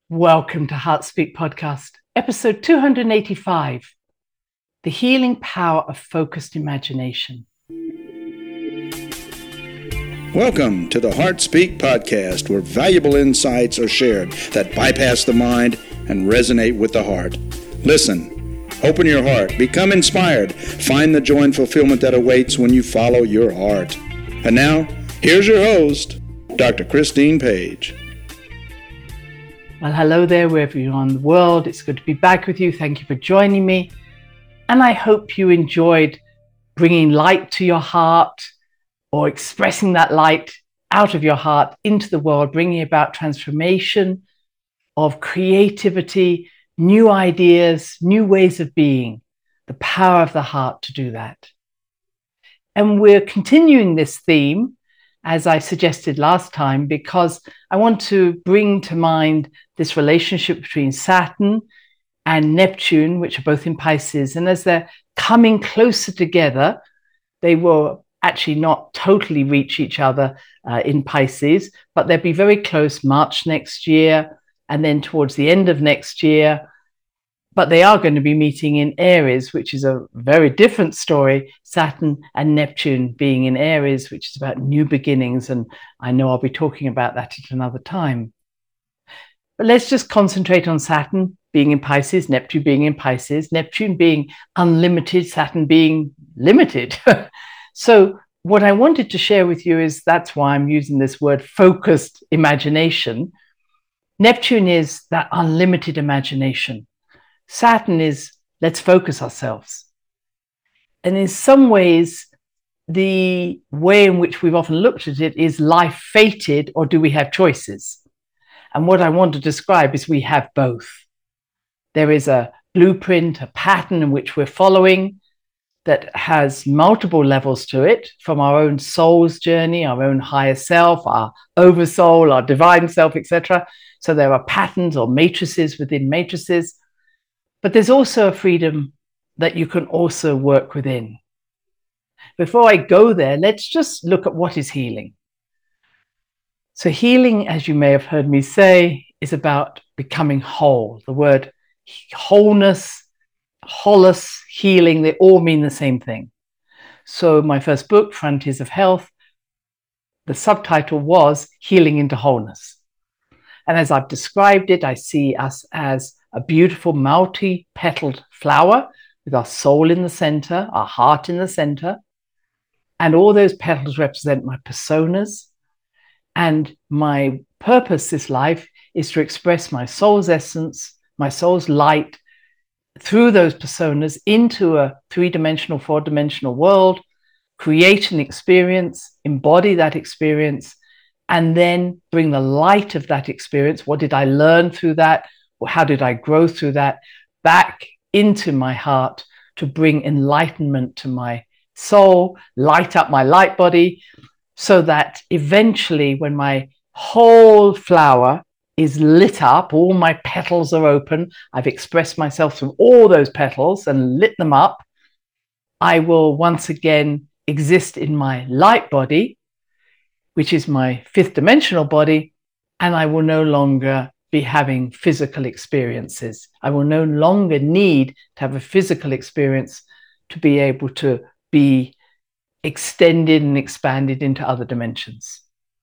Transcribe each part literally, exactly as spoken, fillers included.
Welcome to Heart Speak Podcast, episode two hundred eighty-five, The Healing Power of Focused Imagination. Welcome to the Heart Speak Podcast, where valuable insights are shared that bypass the mind and resonate with the heart. Listen, open your heart, become inspired, find the joy and fulfillment that awaits when you follow your heart. And now, here's your host, Doctor Christine Page. Well, hello there, wherever you are in the world. It's good to be back with you. Thank you for joining me. And I hope you enjoyed bringing light to your heart or expressing that light out of your heart into the world, bringing about transformation of creativity, new ideas, new ways of being, the power of the heart to do that. And we're continuing this theme, as I suggested last time, because I want to bring to mind this relationship between Saturn and Neptune, which are both in Pisces. And as they're coming closer together, they will actually not totally reach each other uh, in Pisces, but they'll be very close March next year, and then towards the end of next year. But they are going to be meeting in Aries, which is a very different story, Saturn and Neptune being in Aries, which is about new beginnings. And I know I'll be talking about that at another time. But let's just concentrate on Saturn being in Pisces, Neptune being in Pisces, Neptune being unlimited, Saturn being limited. So what I wanted to share with you is, that's why I'm using this word focused imagination. Neptune is that unlimited imagination. Saturn is, let's focus ourselves. And in some ways, the way in which we've often looked at it is life fated, or do we have choices? And what I want to describe is we have both. There is a blueprint, a pattern in which we're following that has multiple levels to it, from our own soul's journey, our own higher self, our oversoul, our divine self, et cetera. So there are patterns or matrices within matrices. But there's also a freedom that you can also work within. Before I go there, let's just look at what is healing. So healing, as you may have heard me say, is about becoming whole. The word wholeness, holus, healing, they all mean the same thing. So my first book, Frontiers of Health, the subtitle was Healing into Wholeness. And as I've described it, I see us as a beautiful multi-petaled flower with our soul in the center, our heart in the center. And all those petals represent my personas. And my purpose this life is to express my soul's essence, my soul's light through those personas into a three-dimensional, four-dimensional world, create an experience, embody that experience, and then bring the light of that experience. What did I learn through that? How did I grow through that? Back into my heart to bring enlightenment to my soul, light up my light body, so that eventually when my whole flower is lit up, all my petals are open, I've expressed myself through all those petals and lit them up, I will once again exist in my light body, which is my fifth dimensional body, and I will no longer be having physical experiences. I will no longer need to have a physical experience to be able to be extended and expanded into other dimensions.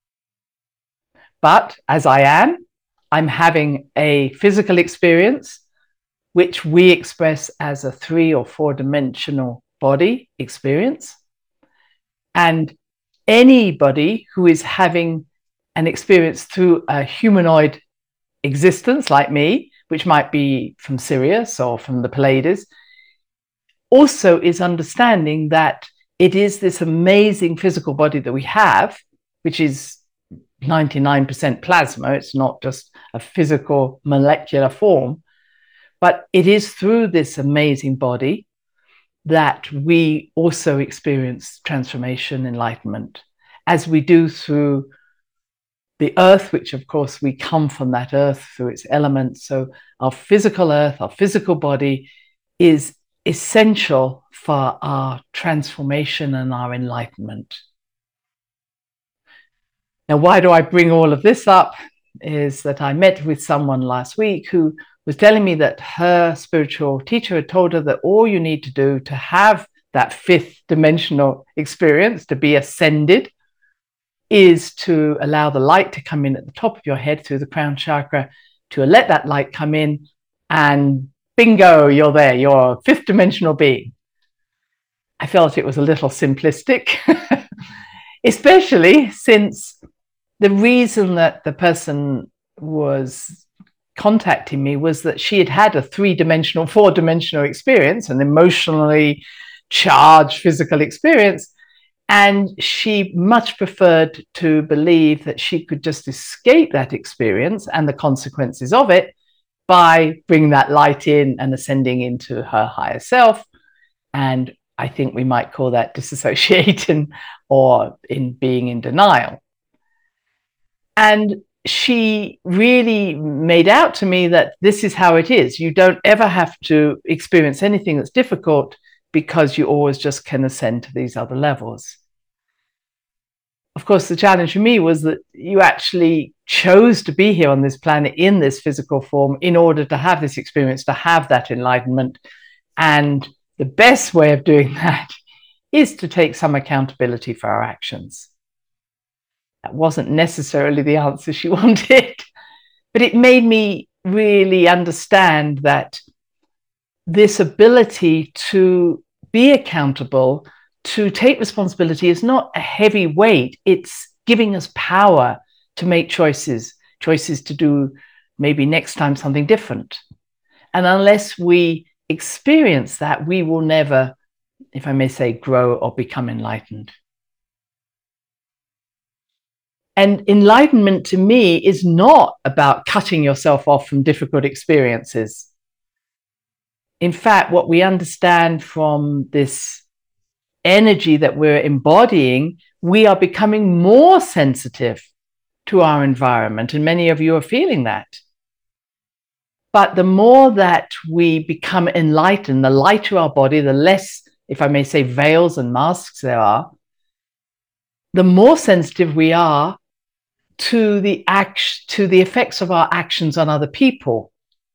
But as I am, I'm having a physical experience, which we express as a three or four dimensional body experience. And anybody who is having an experience through a humanoid existence like me, which might be from Sirius or from the Pleiades, also is understanding that it is this amazing physical body that we have, which is ninety-nine percent plasma. It's not just a physical molecular form, but it is through this amazing body that we also experience transformation, enlightenment, as we do through the earth, which of course we come from that earth through its elements. So our physical earth, our physical body is essential for our transformation and our enlightenment. Now, why do I bring all of this up? is that I met with someone last week who was telling me that her spiritual teacher had told her that all you need to do to have that fifth dimensional experience, to be ascended, is to allow the light to come in at the top of your head through the crown chakra, to let that light come in, and bingo, you're there, you're a fifth dimensional being. I felt it was a little simplistic, especially since the reason that the person was contacting me was that she had had a three-dimensional, four-dimensional experience, an emotionally charged physical experience, and she much preferred to believe that she could just escape that experience and the consequences of it by bringing that light in and ascending into her higher self. And I think we might call that disassociating or in being in denial. And she really made out to me that this is how it is. You don't ever have to experience anything that's difficult because you always just can ascend to these other levels. Of course, the challenge for me was that you actually chose to be here on this planet in this physical form in order to have this experience, to have that enlightenment. And the best way of doing that is to take some accountability for our actions. That wasn't necessarily the answer she wanted, but it made me really understand that this ability to be accountable, to take responsibility, is not a heavy weight. It's giving us power to make choices, choices to do maybe next time something different. And unless we experience that, we will never, if I may say, grow or become enlightened. And enlightenment to me is not about cutting yourself off from difficult experiences. In fact, what we understand from this energy that we're embodying, we are becoming more sensitive to our environment. And many of you are feeling that. But the more that we become enlightened, the lighter our body, the less, if I may say, veils and masks there are, the more sensitive we are to the act, to the effects of our actions on other people.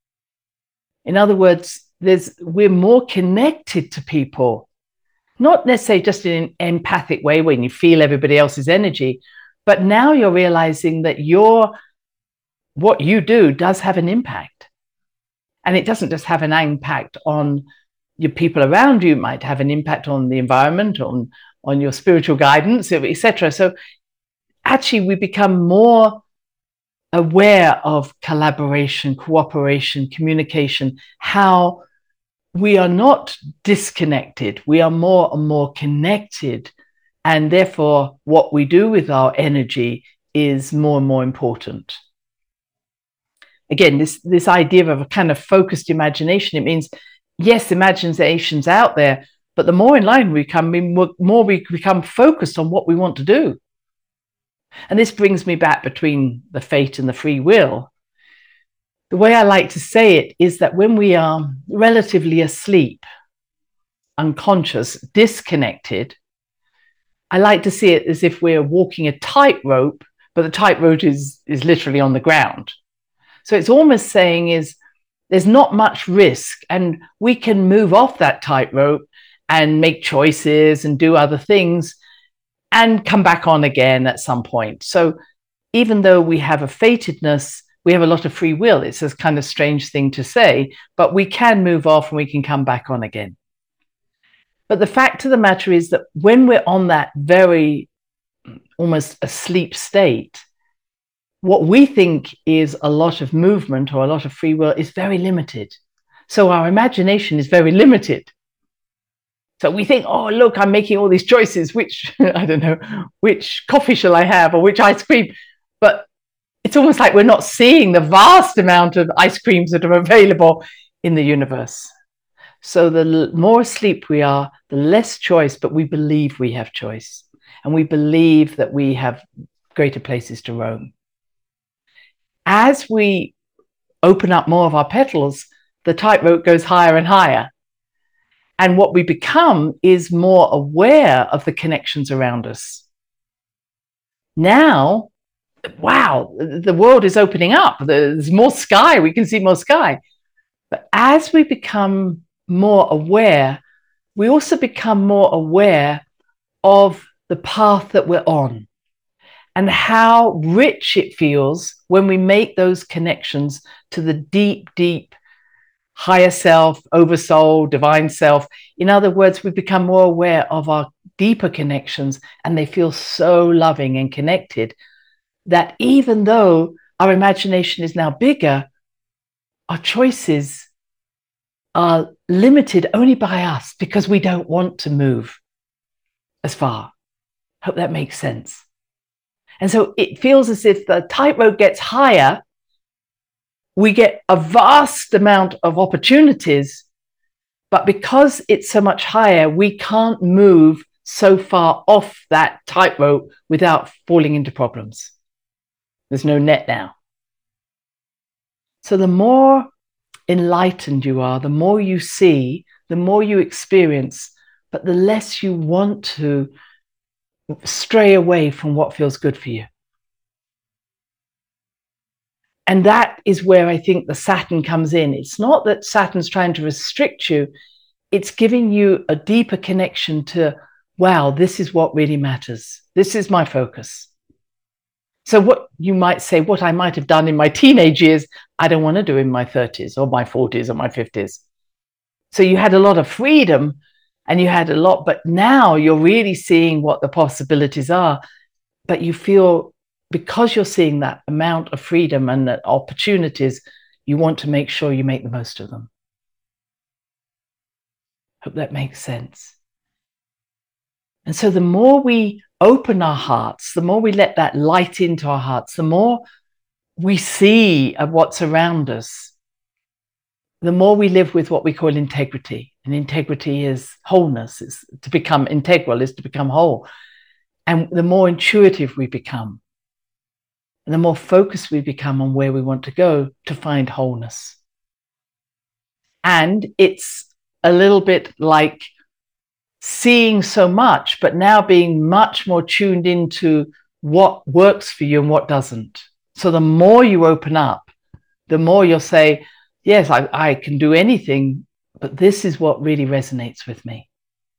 In other words, there's, we're more connected to people, not necessarily just in an empathic way when you feel everybody else's energy, but now you're realizing that your, what you do does have an impact. And it doesn't just have an impact on your people around you, it might have an impact on the environment, on, on your spiritual guidance, et cetera. So actually, we become more aware of collaboration, cooperation, communication, how we are not disconnected. We are more and more connected. And therefore, what we do with our energy is more and more important. Again, this, this idea of a kind of focused imagination, it means, yes, imagination's out there, but the more enlightened we become, the more we become focused on what we want to do. And this brings me back between the fate and the free will. The way I like to say it is that when we are relatively asleep, unconscious, disconnected, I like to see it as if we're walking a tightrope, but the tightrope is, is literally on the ground. So it's almost saying is there's not much risk, and we can move off that tightrope and make choices and do other things and come back on again at some point. So even though we have a fatedness, we have a lot of free will. It's a kind of strange thing to say, but we can move off and we can come back on again. But the fact of the matter is that when we're on that very almost asleep state, what we think is a lot of movement or a lot of free will is very limited. So our imagination is very limited. So we think, oh, look, I'm making all these choices, which, I don't know, which coffee shall I have or which ice cream? But it's almost like we're not seeing the vast amount of ice creams that are available in the universe. So the more asleep we are, the less choice, but we believe we have choice. And we believe that we have greater places to roam. As we open up more of our petals, the tightrope goes higher and higher. And what we become is more aware of the connections around us. Now, wow, the world is opening up. There's more sky. We can see more sky. But as we become more aware, we also become more aware of the path that we're on and how rich it feels when we make those connections to the deep, deep higher self, oversoul, divine self. In other words, we become more aware of our deeper connections, and they feel so loving and connected that even though our imagination is now bigger, our choices are limited only by us because we don't want to move as far. Hope that makes sense. And so it feels as if the tightrope gets higher, we get a vast amount of opportunities, but because it's so much higher, we can't move so far off that tightrope without falling into problems. There's no net now. So the more enlightened you are, the more you see, the more you experience, but the less you want to stray away from what feels good for you. And that is where I think the Saturn comes in. It's not that Saturn's trying to restrict you. It's giving you a deeper connection to, wow, this is what really matters. This is my focus. So what you might say, what I might have done in my teenage years, I don't want to do in my thirties or my forties or my fifties. So you had a lot of freedom and you had a lot, but now you're really seeing what the possibilities are. But you feel, because you're seeing that amount of freedom and the opportunities, you want to make sure you make the most of them. Hope that makes sense. And so the more we open our hearts, the more we let that light into our hearts, the more we see of what's around us, the more we live with what we call integrity. And integrity is wholeness. It's to become integral, is to become whole. And the more intuitive we become, and the more focused we become on where we want to go to find wholeness. And it's a little bit like seeing so much, but now being much more tuned into what works for you and what doesn't. So the more you open up, the more you'll say, yes, I, I can do anything, but this is what really resonates with me.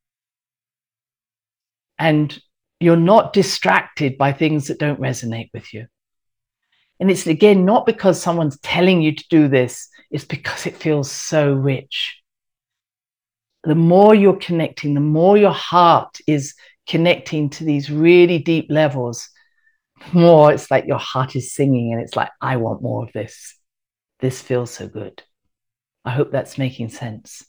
And you're not distracted by things that don't resonate with you. And it's, again, not because someone's telling you to do this, it's because it feels so rich. The more you're connecting, the more your heart is connecting to these really deep levels, the more it's like your heart is singing and it's like, I want more of this. This feels so good. I hope that's making sense.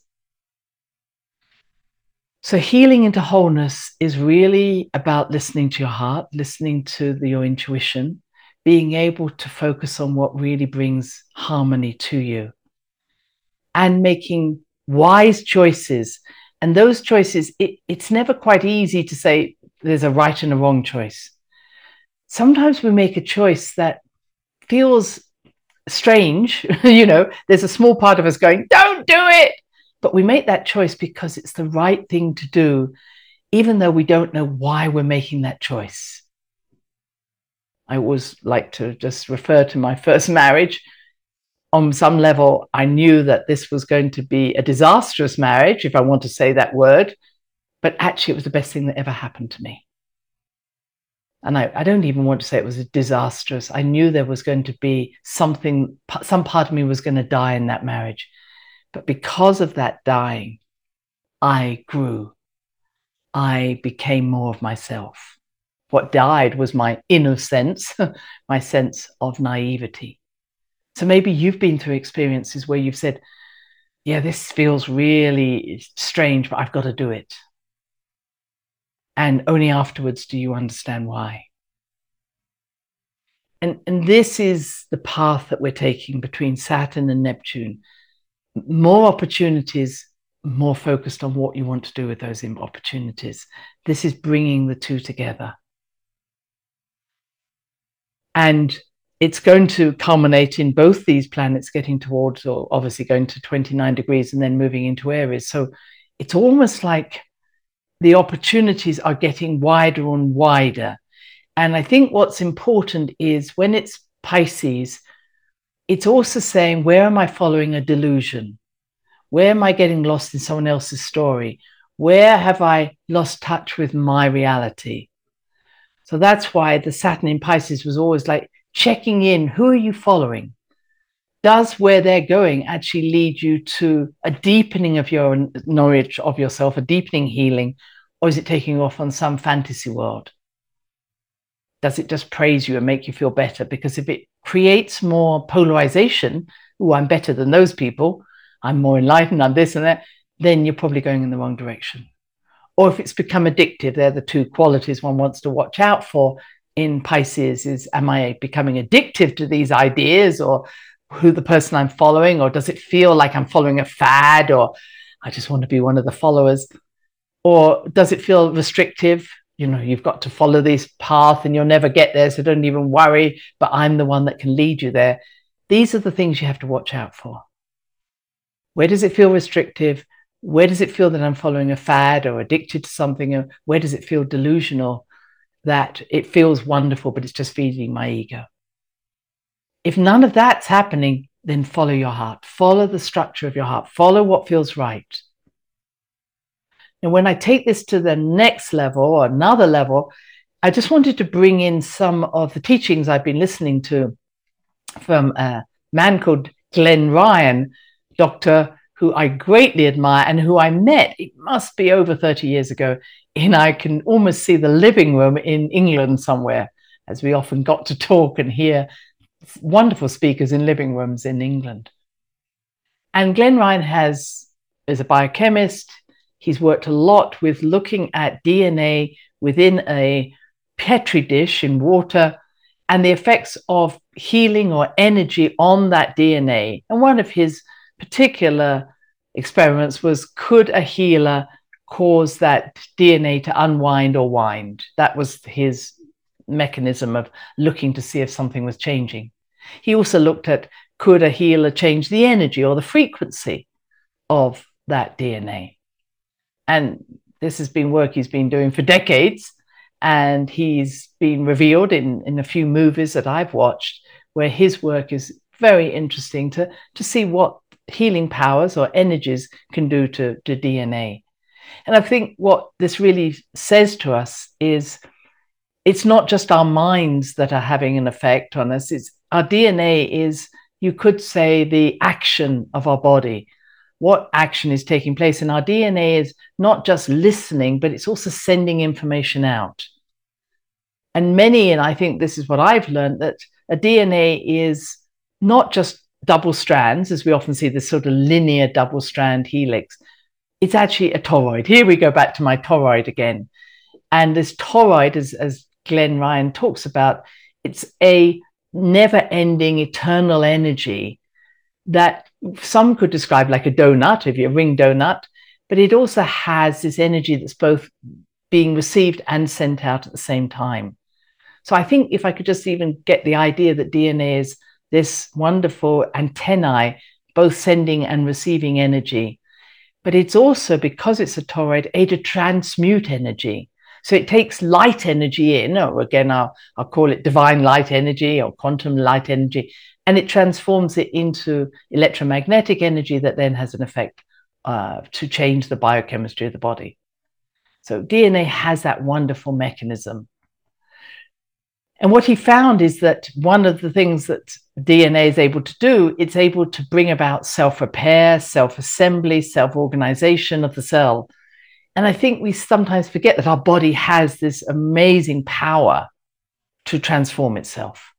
So healing into wholeness is really about listening to your heart, listening to the, your intuition, being able to focus on what really brings harmony to you and making wise choices. And those choices, it, it's never quite easy to say there's a right and a wrong choice. Sometimes we make a choice that feels strange. You know, there's a small part of us going, don't do it. But we make that choice because it's the right thing to do, even though we don't know why we're making that choice. I always like to just refer to my first marriage. On some level, I knew that this was going to be a disastrous marriage, if I want to say that word, but actually it was the best thing that ever happened to me. And I, I don't even want to say it was a disastrous. I knew there was going to be something, some part of me was going to die in that marriage. But because of that dying, I grew. I became more of myself. What died was my innocence, my sense of naivety. So maybe you've been through experiences where you've said, yeah, this feels really strange, but I've got to do it. And only afterwards do you understand why. And, and this is the path that we're taking between Saturn and Neptune. More opportunities, more focused on what you want to do with those opportunities. This is bringing the two together. And it's going to culminate in both these planets getting towards, or obviously going to twenty-nine degrees and then moving into Aries. So it's almost like the opportunities are getting wider and wider. And I think what's important is when it's Pisces, it's also saying, where am I following a delusion? Where am I getting lost in someone else's story? Where have I lost touch with my reality? So that's why the Saturn in Pisces was always like checking in. Who are you following? Does where they're going actually lead you to a deepening of your knowledge of yourself, a deepening healing, or is it taking you off on some fantasy world? Does it just praise you and make you feel better? Because if it creates more polarization, oh, I'm better than those people, I'm more enlightened, I'm this and that, then you're probably going in the wrong direction. Or if it's become addictive, they're the two qualities one wants to watch out for in Pisces is, am I becoming addictive to these ideas or who the person I'm following? Or does it feel like I'm following a fad or I just want to be one of the followers? Or does it feel restrictive? You know, you've got to follow this path and you'll never get there, so don't even worry, but I'm the one that can lead you there. These are the things you have to watch out for. Where does it feel restrictive? Where does it feel that I'm following a fad or addicted to something? Or where does it feel delusional, that it feels wonderful, but it's just feeding my ego? If none of that's happening, then follow your heart. Follow the structure of your heart. Follow what feels right. And when I take this to the next level or another level, I just wanted to bring in some of the teachings I've been listening to from a man called Glenn Ryan, doctor who I greatly admire and who I met, it must be over thirty years ago, and I can almost see the living room in England somewhere, as we often got to talk and hear wonderful speakers in living rooms in England. And Glenn Ryan has, is a biochemist. He's worked a lot with looking at D N A within a Petri dish in water and the effects of healing or energy on that D N A. And one of his particular experiments was, could a healer cause that D N A to unwind or wind? That was his mechanism of looking to see if something was changing. He also looked at, could a healer change the energy or the frequency of that D N A? And this has been work he's been doing for decades. And he's been revealed in, in a few movies that I've watched, where his work is very interesting to, to see what healing powers or energies can do to, to D N A. And I think what this really says to us is it's not just our minds that are having an effect on us. It's our D N A is, you could say, the action of our body. What action is taking place? And our D N A is not just listening, but it's also sending information out. And many, and I think this is what I've learned, that a D N A is not just double strands, as we often see this sort of linear double strand helix. It's actually a toroid. Here we go back to my toroid again. And this toroid, as, as Glenn Ryan talks about, it's a never-ending eternal energy that some could describe like a donut, if you're a ring donut, but it also has this energy that's both being received and sent out at the same time. So I think if I could just even get the idea that D N A is this wonderful antennae, both sending and receiving energy, but it's also, because it's a toroid, able to transmute energy. So it takes light energy in, or again, I'll, I'll call it divine light energy or quantum light energy, and it transforms it into electromagnetic energy that then has an effect uh, to change the biochemistry of the body. So D N A has that wonderful mechanism. And what he found is that one of the things that D N A is able to do, it's able to bring about self-repair, self-assembly, self-organization of the cell. And I think we sometimes forget that our body has this amazing power to transform itself.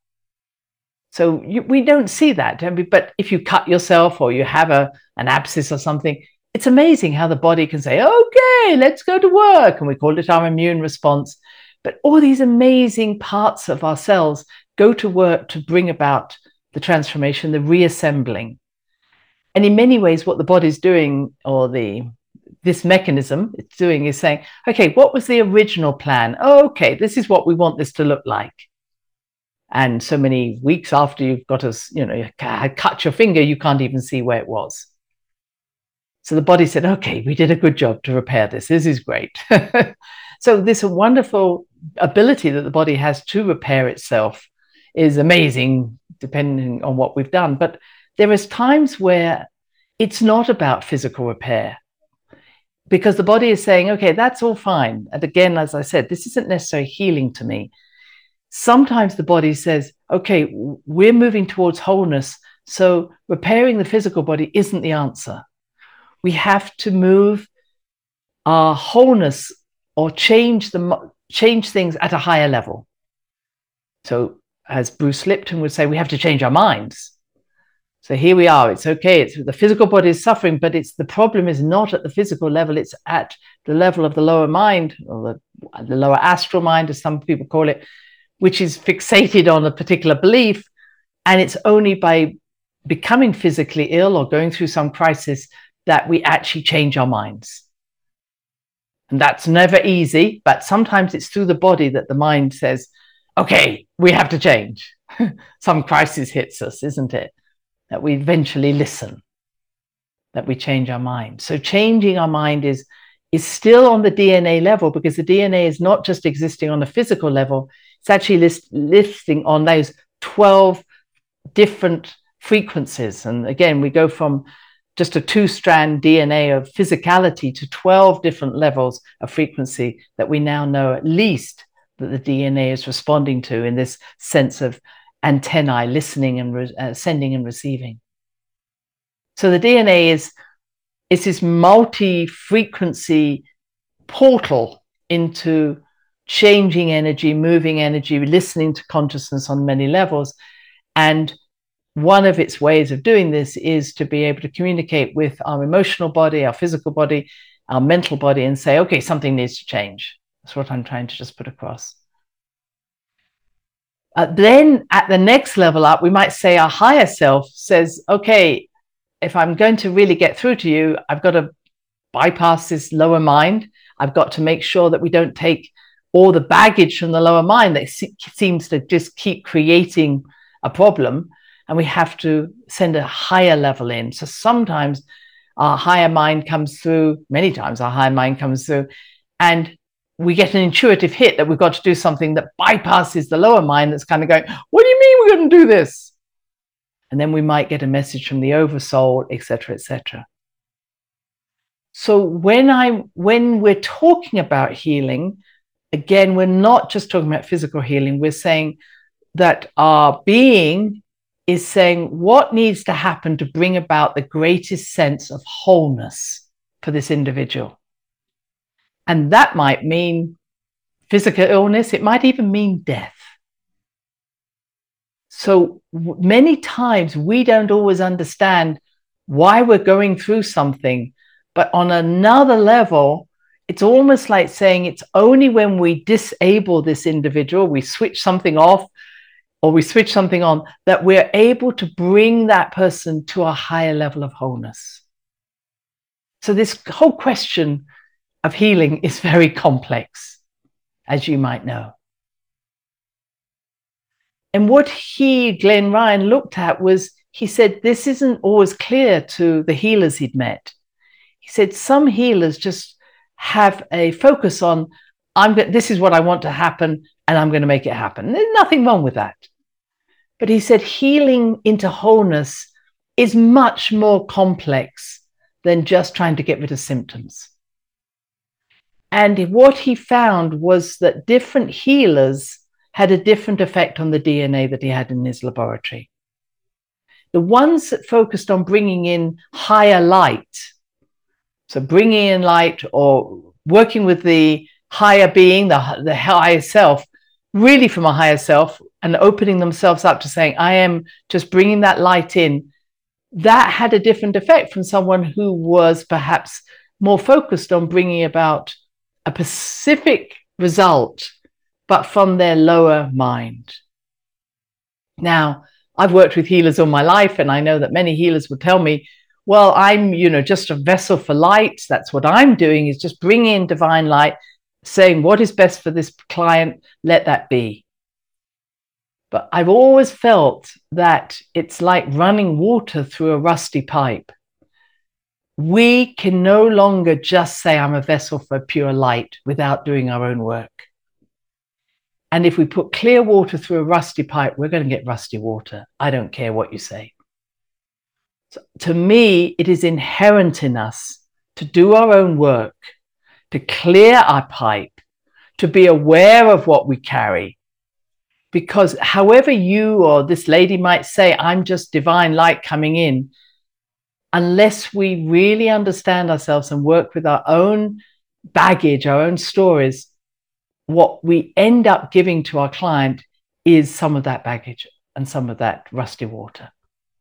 So you, we don't see that, don't we? But if you cut yourself or you have a, an abscess or something, it's amazing how the body can say, okay, let's go to work. And we call it our immune response. But all these amazing parts of our cells go to work to bring about the transformation, the reassembling. And in many ways, what the body's doing, or the this mechanism it's doing, is saying, okay, what was the original plan? Oh, okay, this is what we want this to look like. And so many weeks after you've got us, you know, you cut your finger, you can't even see where it was. So the body said, okay, we did a good job to repair this. This is great. So this wonderful ability that the body has to repair itself is amazing, depending on what we've done. But there is times where it's not about physical repair, because the body is saying, okay, that's all fine. And again, as I said, this isn't necessarily healing to me. Sometimes the body says, okay, we're moving towards wholeness, so repairing the physical body isn't the answer. We have to move our wholeness or change the change things at a higher level. So as Bruce Lipton would say, we have to change our minds. So here we are. It's okay. It's the physical body is suffering, but it's the problem is not at the physical level. It's at the level of the lower mind, or the, the lower astral mind, as some people call it, which is fixated on a particular belief. And it's only by becoming physically ill or going through some crisis that we actually change our minds. And that's never easy, but sometimes it's through the body that the mind says, okay, we have to change. Some crisis hits us, isn't it? That we eventually listen, that we change our mind. So changing our mind is, is still on the D N A level, because the D N A is not just existing on a physical level, it's actually list, listing on those twelve different frequencies. And again, we go from just a two-strand D N A of physicality to twelve different levels of frequency that we now know at least that the D N A is responding to in this sense of antennae, listening and re- uh, sending and receiving. So the D N A is, is this multi-frequency portal into changing energy, moving energy, listening to consciousness on many levels. And one of its ways of doing this is to be able to communicate with our emotional body, our physical body, our mental body, and say, okay, something needs to change. That's what I'm trying to just put across. Uh, then at the next level up, we might say our higher self says, okay, if I'm going to really get through to you, I've got to bypass this lower mind. I've got to make sure that we don't take all the baggage from the lower mind that se- seems to just keep creating a problem. And we have to send a higher level in. So sometimes our higher mind comes through, many times our higher mind comes through, and we get an intuitive hit that we've got to do something that bypasses the lower mind that's kind of going, what do you mean we're going to do this? And then we might get a message from the oversoul, et cetera, et cetera. So when I, when we're talking about healing, again, we're not just talking about physical healing. We're saying that our being is saying what needs to happen to bring about the greatest sense of wholeness for this individual. And that might mean physical illness. It might even mean death. So many times we don't always understand why we're going through something, but on another level, it's almost like saying it's only when we disable this individual, we switch something off or we switch something on, that we're able to bring that person to a higher level of wholeness. So this whole question of healing is very complex, as you might know. And what he, Glenn Ryan, looked at was, he said, this isn't always clear to the healers he'd met. He said, some healers just have a focus on, I'm go- this is what I want to happen, and I'm going to make it happen. And there's nothing wrong with that. But he said, healing into wholeness is much more complex than just trying to get rid of symptoms. And what he found was that different healers had a different effect on the D N A that he had in his laboratory. The ones that focused on bringing in higher light, so bringing in light or working with the higher being, the, the higher self, really from a higher self, and opening themselves up to saying, I am just bringing that light in, that had a different effect from someone who was perhaps more focused on bringing about a specific result, but from their lower mind. Now, I've worked with healers all my life, and I know that many healers would tell me, well, I'm, you know, just a vessel for light. That's what I'm doing, is just bringing in divine light, saying what is best for this client, let that be. But I've always felt that it's like running water through a rusty pipe. we can no longer just say, I'm a vessel for pure light without doing our own work. And if we put clear water through a rusty pipe, we're going to get rusty water. I don't care what you say. So to me, it is inherent in us to do our own work, to clear our pipe, to be aware of what we carry. Because however you or this lady might say, I'm just divine light coming in, unless we really understand ourselves and work with our own baggage, our own stories, what we end up giving to our client is some of that baggage and some of that rusty water.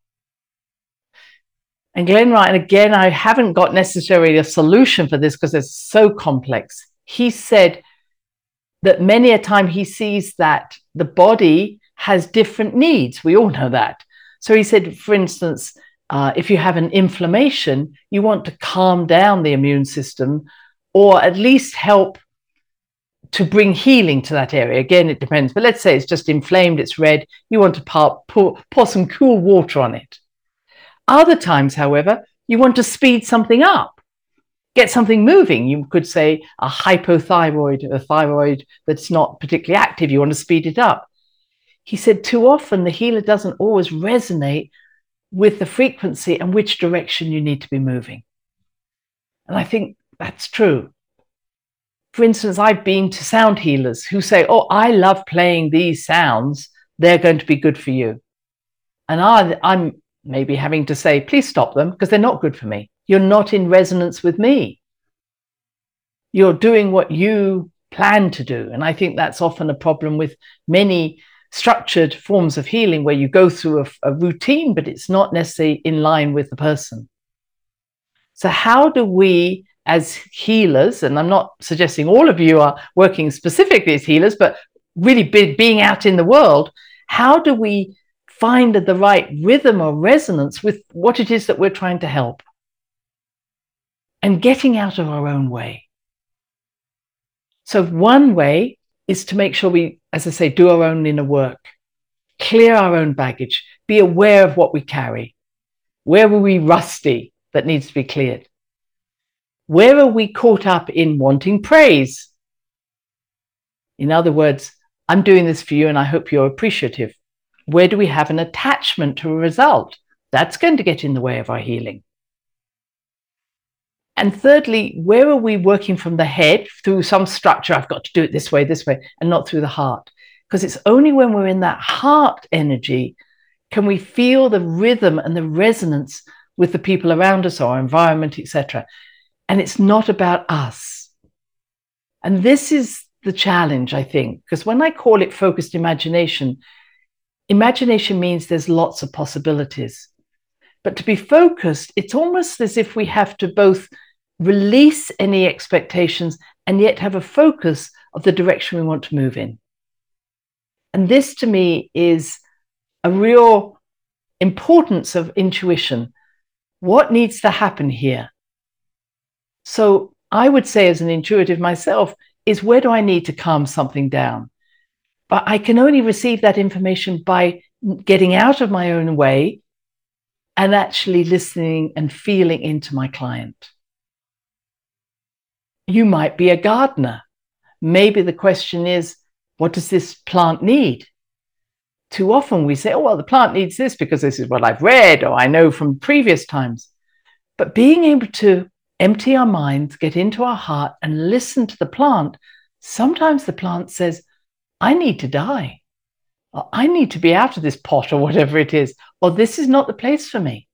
And Glenn Ryan, again, I haven't got necessarily a solution for this because it's so complex. He said that many a time he sees that the body has different needs. We all know that. So he said, for instance, uh, if you have an inflammation, you want to calm down the immune system or at least help to bring healing to that area. Again, it depends. But let's say it's just inflamed, it's red. You want to pour, pour, pour some cool water on it. Other times, however, you want to speed something up, get something moving. You could say a hypothyroid, a thyroid that's not particularly active. You want to speed it up. He said too often the healer doesn't always resonate with the frequency and which direction you need to be moving. And I think that's true. For instance, I've been to sound healers who say, oh, I love playing these sounds. They're going to be good for you. And I, I'm maybe having to say, please stop them because they're not good for me. You're not in resonance with me. You're doing what you plan to do. And I think that's often a problem with many structured forms of healing where you go through a, a routine, but it's not necessarily in line with the person. So how do we as healers, and I'm not suggesting all of you are working specifically as healers, but really be, being out in the world, how do we find the right rhythm or resonance with what it is that we're trying to help? And getting out of our own way. So one way is to make sure we, as I say, do our own inner work, clear our own baggage, be aware of what we carry. Where were we rusty that needs to be cleared? Where are we caught up in wanting praise? In other words, I'm doing this for you and I hope you're appreciative. Where do we have an attachment to a result? That's going to get in the way of our healing. And thirdly, where are we working from the head through some structure? I've got to do it this way, this way, and not through the heart. Because it's only when we're in that heart energy can we feel the rhythm and the resonance with the people around us, our environment, et cetera. And it's not about us. And this is the challenge, I think, because when I call it focused imagination, imagination means there's lots of possibilities. But to be focused, it's almost as if we have to both release any expectations and yet have a focus of the direction we want to move in. And this to me is a real importance of intuition. What needs to happen here? So I would say as an intuitive myself is where do I need to calm something down? But I can only receive that information by getting out of my own way and actually listening and feeling into my client. You might be a gardener. Maybe the question is, what does this plant need? Too often we say, oh, well, the plant needs this because this is what I've read or I know from previous times. But being able to empty our minds, get into our heart and listen to the plant, sometimes the plant says, I need to die. Or I need to be out of this pot or whatever it is, or this is not the place for me.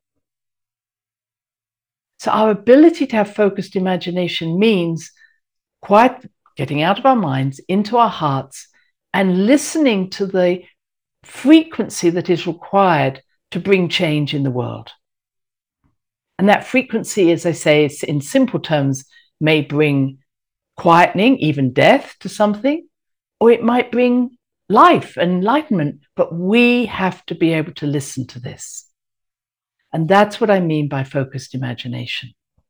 So our ability to have focused imagination means quiet, getting out of our minds into our hearts and listening to the frequency that is required to bring change in the world. And that frequency, as I say, in simple terms, may bring quietening, even death to something, or it might bring life and enlightenment, but we have to be able to listen to this. And that's what I mean by focused imagination.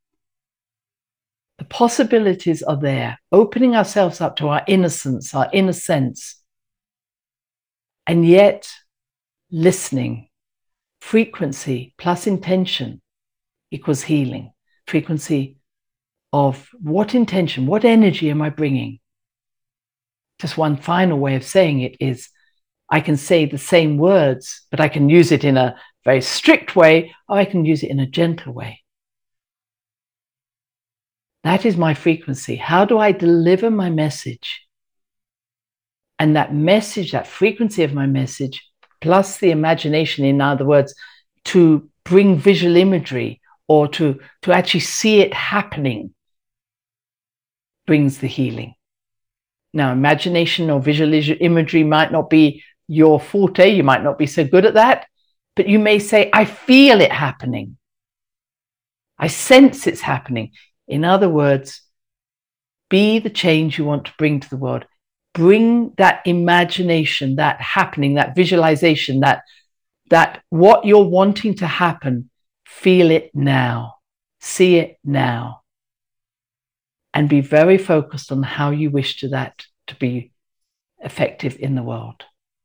The possibilities are there, opening ourselves up to our innocence, our inner sense, and yet listening. Frequency plus intention equals healing. frequency of what intention, what energy am I bringing? Just one final way of saying it is I can say the same words, but I can use it in a very strict way, or I can use it in a gentle way. That is my frequency. How do I deliver my message? And that message, that frequency of my message, plus the imagination, in other words, to bring visual imagery or to, to actually see it happening, brings the healing. Now, imagination or visual imagery might not be your forte. You might not be so good at that, but you may say, I feel it happening. I sense it's happening. In other words, be the change you want to bring to the world. Bring that imagination, that happening, that visualization, that, that what you're wanting to happen, feel it now, see it now, and be very focused on how you wish to that to be effective in the world.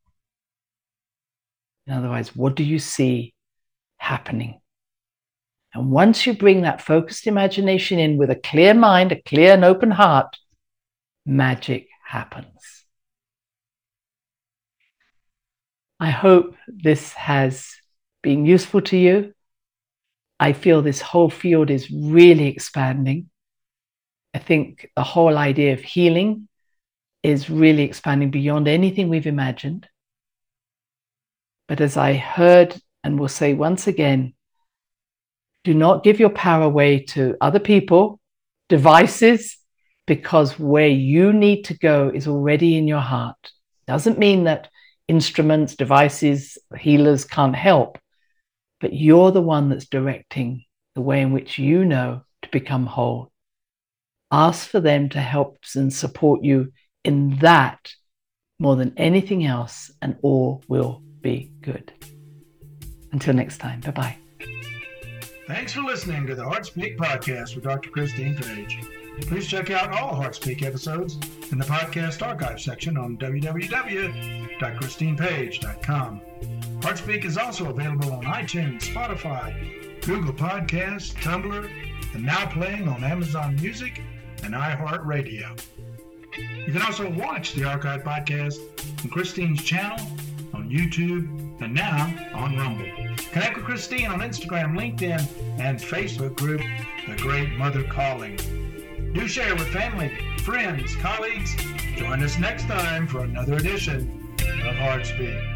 In other words, what do you see happening? And once you bring that focused imagination in with a clear mind, a clear and open heart, magic happens. I hope this has been useful to you. I feel this whole field is really expanding. I think the whole idea of healing is really expanding beyond anything we've imagined. But as I heard and will say once again, do not give your power away to other people, devices, because where you need to go is already in your heart. Doesn't mean that instruments, devices, healers can't help, but you're the one that's directing the way in which you know to become whole. Ask for them to help and support you in that more than anything else, and all will be good. Until next time, bye-bye. Thanks for listening to the HeartSpeak podcast with Doctor Christine Page. Please check out all HeartSpeak episodes in the podcast archive section on w w w dot christine page dot com. HeartSpeak is also available on iTunes, Spotify, Google Podcasts, Tumblr, and now playing on Amazon Music and iHeartRadio. You can also watch the archive podcast on Christine's channel, on YouTube, and now on Rumble. Connect with Christine on Instagram, LinkedIn, and Facebook group, The Great Mother Calling. Do share with family, friends, colleagues. Join us next time for another edition of HeartSpeak.